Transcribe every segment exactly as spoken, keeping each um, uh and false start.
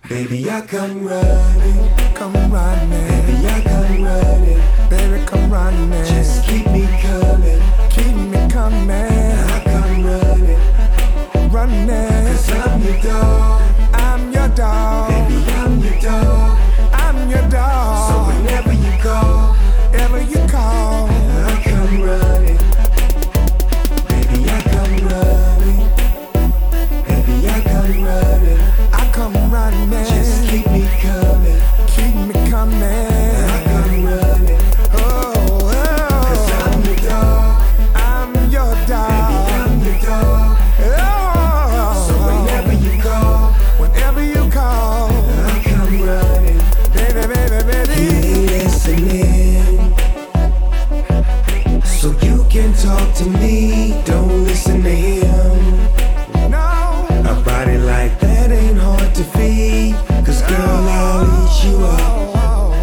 Baby, I come running, come running. Baby, I come running, baby, come running. Just keep me coming, keep me coming. I come running, running. Cause I'm your dog, I'm your dog. Baby, I'm your dog, I'm your dog. So whenever you call, ever you call, I come running. Baby, I come running, baby, I come running. Come running, just keep me coming, keep me coming. I come running, oh, oh. Cause I'm your dog, I'm your dog, baby, I'm your dog. Oh, so whenever you call, whenever you call, I come running, baby, baby, baby. He ain't listening, so you can talk to me. Don't listen to him. No, a body like that ain't hard to feed. Cause girl, I'll eat you up,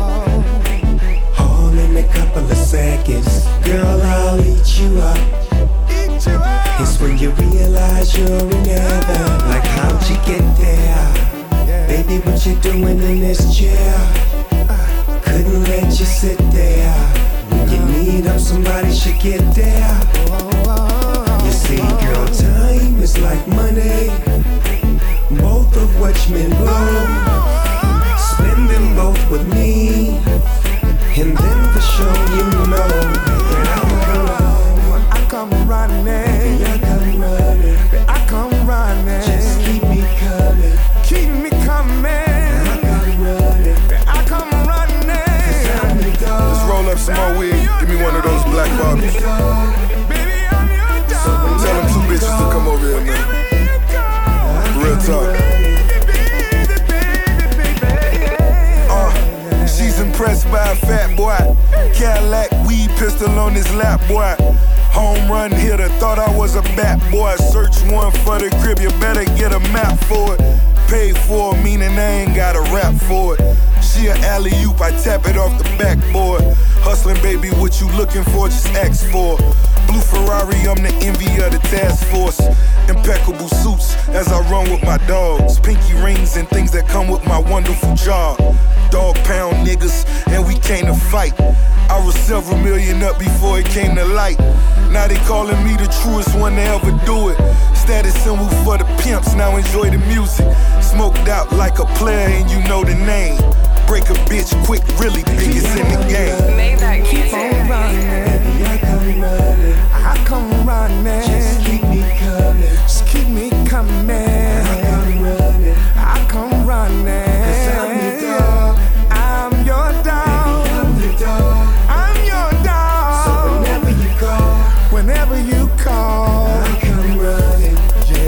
all in a couple of seconds. Girl, I'll eat you up. It's when you realize you're in heaven. Like how'd you get there? Baby, what you doing in this chair? Couldn't let you sit there. When you need up, somebody should get there. You see, girl, time is like money. Both of which men blow. Spend them both with me, and then for sure you know that I'm gone. I come running, baby, I come running, I come running. Just keep me coming, keep me coming. I come running, I come running. Cause I'm your dog. Let's roll up some more weed. Give me one of those black bottles. Baby, I'm your dog. So tell them two bitches to come over here, man. Real talk. Uh, she's impressed by a fat boy. Cadillac, weed pistol on his lap, boy. Home run hitter, thought I was a bat boy. Search one for the crib, you better get a map for it. Paid for it, meaning I ain't got a rap for it. She an alley-oop, I tap it off the backboard. Hustling, baby, what you looking for, just ask for. Blue Ferrari, I'm the envy of the task force. Impeccable suits as I run with my dogs. Pinky rings and things that come with my wonderful job. Dog pound niggas, and we came to fight. I was several million up before it came to light. Now they calling me the truest one to ever do it. Status symbol for the pimps, now enjoy the music. Smoked out like a player and you know the name. Break a bitch quick, really biggest in the game. Make that keep on running, baby, I come running, I come running. Just keep me coming, just keep me coming. I come running, I come running. Cause I'm your dog, I'm your dog, baby, I'm your dog, I'm your dog. So whenever you call, whenever you call, I come running,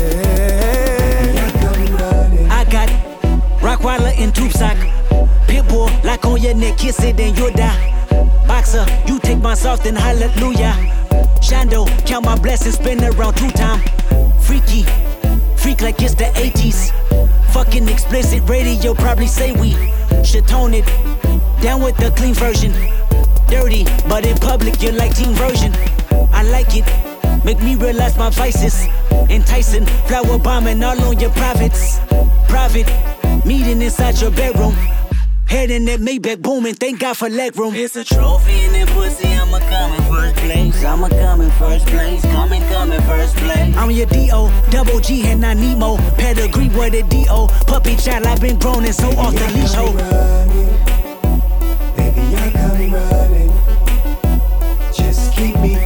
yeah, baby, I come running. I got Rockweiler and Tube Sock. Pitbull, like on your neck, kiss it and you'll die. Boxer, you take my soft and hallelujah. Shando, count my blessings, spin around two time. Freaky, freak like it's the eighties. Fucking explicit radio, probably say we should tone it down with the clean version. Dirty, but in public you're like teen version. I like it, make me realize my vices. Enticing, flower bombing all on your privates. Private, meeting inside your bedroom. Head in that Maybach booming, thank God for legroom. It's a trophy in that pussy, I'ma come in first place. I'ma come in first place, come and come in first place. I'm your D O, double G and not Nemo. Pedigree with a D O, puppy child, I've been grown and so off the leash, ho. Baby, I come running, just keep me